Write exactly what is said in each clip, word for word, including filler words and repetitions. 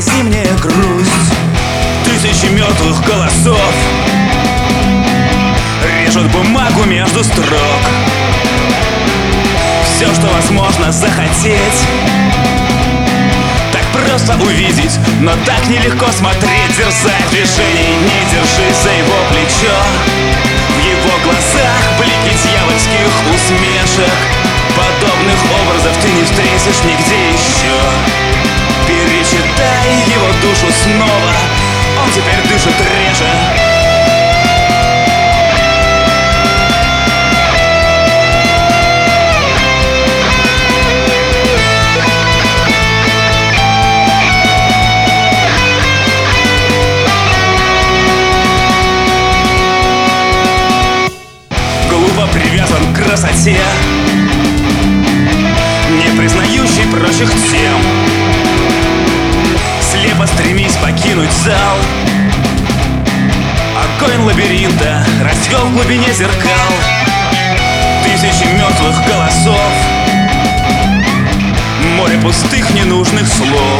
зимняя грусть. Тысячи мертвых голосов режут бумагу между строк. Все, что возможно захотеть, так просто увидеть, но так нелегко смотреть. Дерзай в движении, не держись за его плечо. В его глазах блики дьявольских усмешек. Подобных образов ты не встретишь нигде еще. Перечитай его душу снова, он теперь дышит реже. Привязан к красоте, не признающий прочих тем. Слепо стремись покинуть зал. Огонь лабиринта расцвел в глубине зеркал. Тысячи мертвых голосов, море пустых ненужных слов.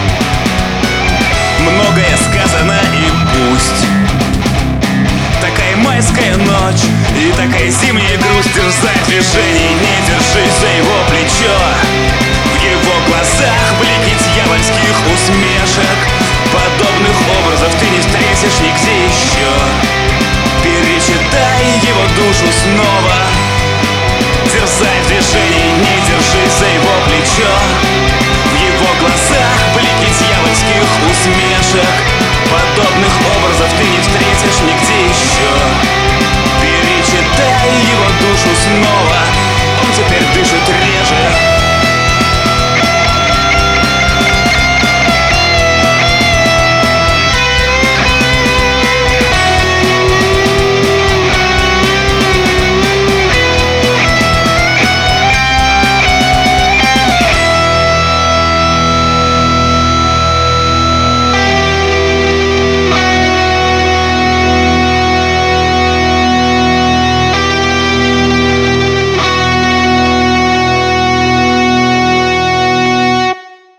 Многое сказано и пусть. Такая майская ночь и такая зимняя грусть. Дерзай в движении, не держись за его плечо. В его глазах блики дьявольских усмешек. Подобных образов ты не встретишь нигде еще. Перечитай его душу снова. Дерзай в движении,